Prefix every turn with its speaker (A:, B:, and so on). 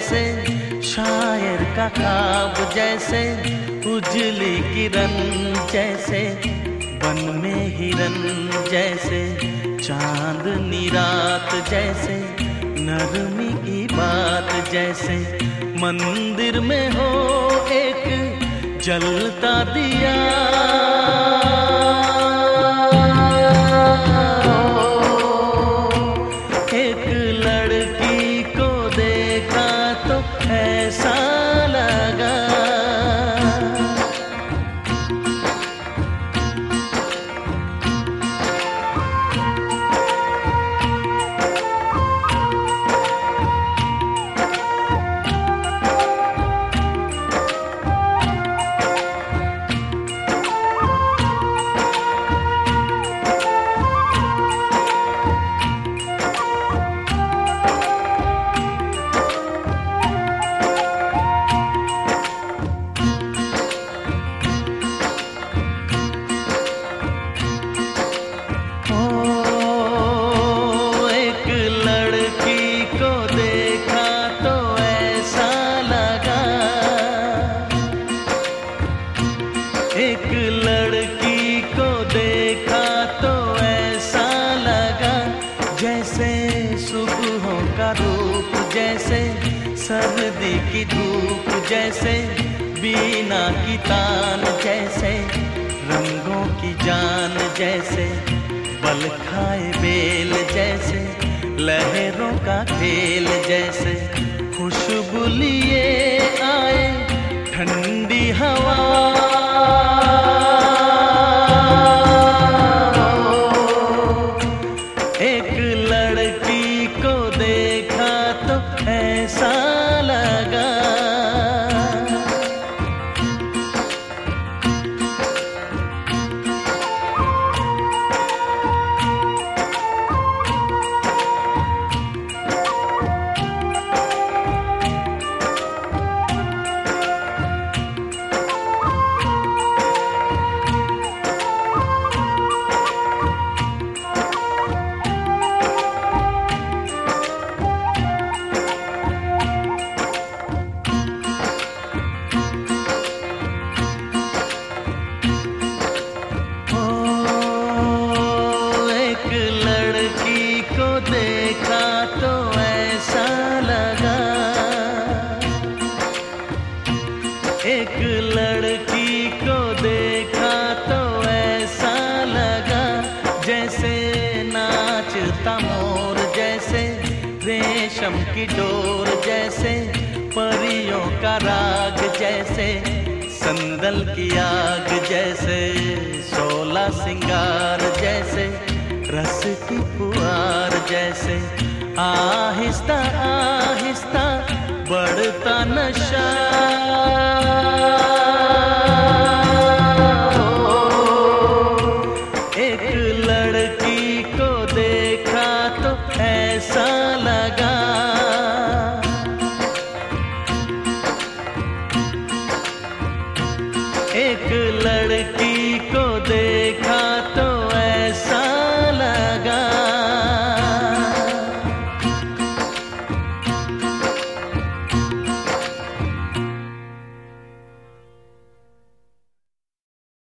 A: जैसे, शायर का ख्वाब जैसे, उजली किरण जैसे, वन में हिरन जैसे, चांदनी रात जैसे, नरमी की बात जैसे, मंदिर में हो एक जलता दिया। एक लड़की को देखा तो ऐसा लगा, एक लड़की को देखा तो ऐसा लगा, जैसे सुबहों का रूप जैसे, सर्दी की धूप जैसे, बीना की तान जैसे, रंगों की जान जैसे, बल खाए बेल जैसे, लहरों का खेल जैसे, खुशबू लिए आए ठंडी हवा। एक लड़की को देखा तो ऐसा लगा, देखा तो ऐसा लगा, एक लड़की को देखा तो ऐसा लगा, जैसे नाचता मोर जैसे, रेशम की डोर जैसे, परियों का राग जैसे, संदल की आग जैसे, शोला सिंगार जैसे, रस की फुहार जैसे, आहिस्ता आहिस्ता बढ़ता नशा। एक लड़की को देखा तो ऐसा लगा, एक लड़की को देखा